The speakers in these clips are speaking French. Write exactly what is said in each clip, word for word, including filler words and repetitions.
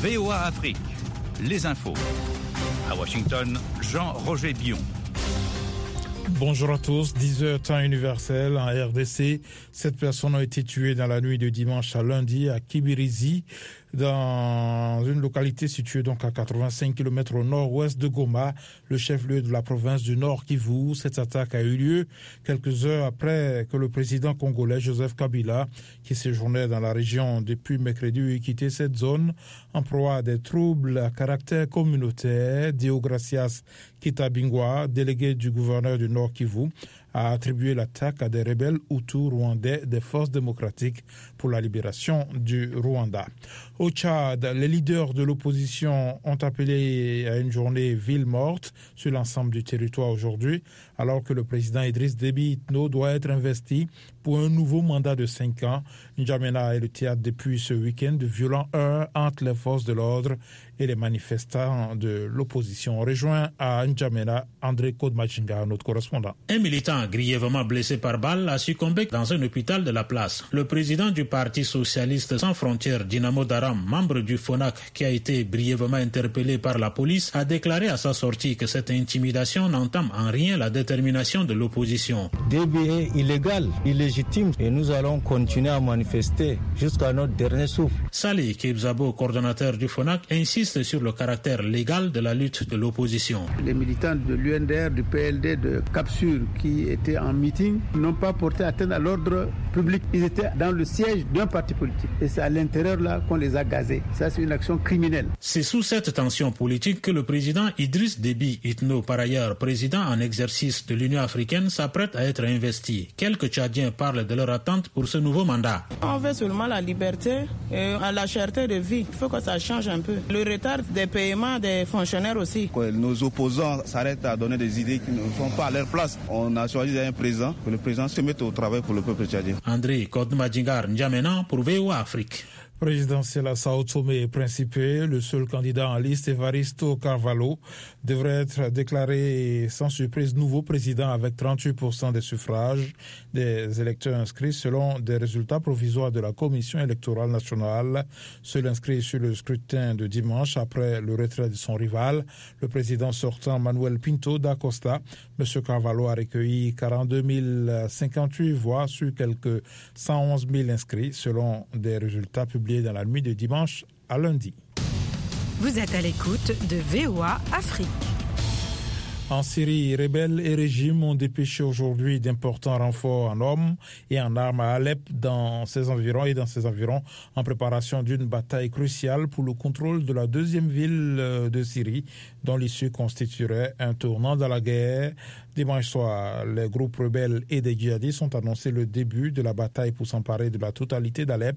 V O A Afrique, les infos. À Washington, Jean-Roger Bion. Bonjour à tous, dix heures temps universel en R D C. Sept personnes ont été tuées dans la nuit de dimanche à lundi à Kibirizi, dans une localité située donc à quatre-vingt-cinq kilomètres au nord-ouest de Goma, le chef-lieu de la province du Nord Kivu. Cette attaque a eu lieu quelques heures après que le président congolais Joseph Kabila, qui séjournait dans la région depuis mercredi, ait quitté cette zone en proie à des troubles à caractère communautaire. Deogracias Kitabingwa, délégué du gouverneur du Nord Kivu, a attribué l'attaque à des rebelles hutus rwandais des forces démocratiques pour la libération du Rwanda. Au Tchad, les leaders de l'opposition ont appelé à une journée ville morte sur l'ensemble du territoire aujourd'hui, alors que le président Idriss Déby Itno doit être investi pour un nouveau mandat de cinq ans. N'Djamena est le théâtre depuis ce week-end de violents heurts entre les forces de l'ordre et les manifestants de l'opposition. On rejoint à N'Djamena André Kodmachinga, notre correspondant. Un militant grièvement blessé par balle a succombé dans un hôpital de la place. Le président du Parti socialiste sans frontières, Dynamo Daram, membre du FONAC, qui a été brièvement interpellé par la police, a déclaré à sa sortie que cette intimidation n'entame en rien la détermination de l'opposition. Déby est illégal, illégitime, et nous allons continuer à manifester jusqu'à notre dernier souffle. Salih Kebzabo, coordonnateur du FONAC, insiste sur le caractère légal de la lutte de l'opposition. Les militants de l'U N D R, du P L D, de Capsule, qui étaient en meeting, n'ont pas porté atteinte à l'ordre public. Ils étaient dans le siège d'un parti politique. Et c'est à l'intérieur là qu'on les a gazés. Ça, c'est une action criminelle. C'est sous cette tension politique que le président Idriss Déby Itno, par ailleurs président en exercice de l'Union africaine, s'apprête à être investi. Quelques Tchadiens parlent de leur attente pour ce nouveau mandat. On veut seulement la liberté et la cherté de vie. Il faut que ça change un peu. Le retard des paiements des fonctionnaires aussi. Que nos opposants s'arrêtent à donner des idées qui ne sont pas à leur place. On a choisi un président, que le président se mette au travail pour le peuple tchadien. André Kodmadjingar N'Djamena pour V O A Afrique. Présidentiel à Sao Tomé et Principe, le seul candidat en liste, Evaristo Carvalho, devrait être déclaré sans surprise nouveau président avec trente-huit pour cent des suffrages des électeurs inscrits selon des résultats provisoires de la Commission électorale nationale. Seul inscrit sur le scrutin de dimanche après le retrait de son rival, le président sortant Manuel Pinto da Costa. M. Carvalho a recueilli quarante-deux mille cinquante-huit voix sur quelques cent onze mille inscrits selon des résultats publiés dans la nuit de dimanche à lundi. Vous êtes à l'écoute de V O A Afrique. En Syrie, rebelles et régimes ont dépêché aujourd'hui d'importants renforts en hommes et en armes à Alep dans ses environs et dans ses environs en préparation d'une bataille cruciale pour le contrôle de la deuxième ville de Syrie dont l'issue constituerait un tournant dans la guerre. Dimanche soir, les groupes rebelles et des djihadistes ont annoncé le début de la bataille pour s'emparer de la totalité d'Alep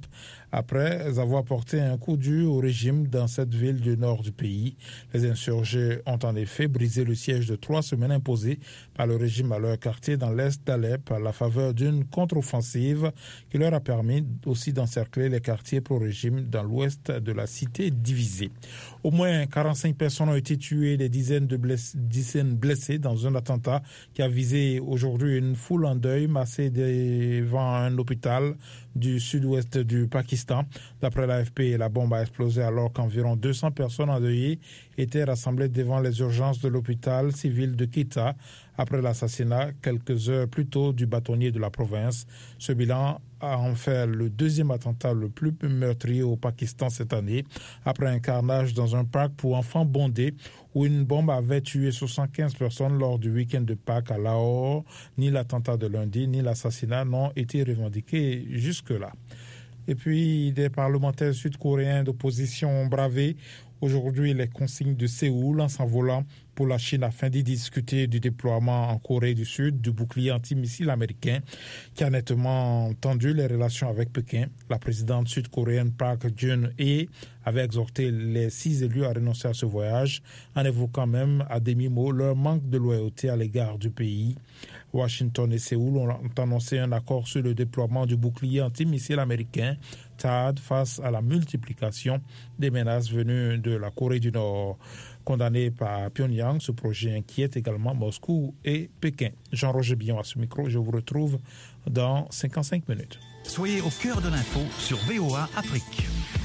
après avoir porté un coup dur au régime dans cette ville du nord du pays. Les insurgés ont en effet brisé le siège de trois semaines imposé par le régime à leur quartier dans l'est d'Alep à la faveur d'une contre-offensive qui leur a permis aussi d'encercler les quartiers pro-régime dans l'ouest de la cité divisée. Au moins quarante-cinq personnes ont été tuées, des dizaines de blessés, dizaines blessés dans un attentat qui a visé aujourd'hui une foule en deuil massée devant un hôpital du sud-ouest du Pakistan. D'après l'A F P, la bombe a explosé alors qu'environ deux cents personnes endeuillées étaient rassemblées devant les urgences de l'hôpital civil de Kita après l'assassinat quelques heures plus tôt du bâtonnier de la province. Ce bilan a en fait le deuxième attentat le plus meurtrier au Pakistan cette année, après un carnage dans un parc pour enfants bondé où une bombe avait tué soixante-quinze personnes lors du week-end de Pâques à Lahore. Ni l'attentat de lundi, ni l'assassinat n'ont été revendiqués jusque-là. Et puis, des parlementaires sud-coréens d'opposition ont bravé aujourd'hui les consignes de Séoul en s'envolant pour la Chine afin d'y discuter du déploiement en Corée du Sud du bouclier antimissile américain qui a nettement tendu les relations avec Pékin. La présidente sud-coréenne Park Geun-hye avait exhorté les six élus à renoncer à ce voyage en évoquant même à demi-mot leur manque de loyauté à l'égard du pays. Washington et Séoul ont annoncé un accord sur le déploiement du bouclier antimissile américain T A A D face à la multiplication des menaces venues de la Corée du Nord. Condamné par Pyongyang, ce projet inquiète également Moscou et Pékin. Jean-Roger Bion à ce micro, je vous retrouve dans cinquante-cinq minutes. Soyez au cœur de l'info sur V O A Afrique.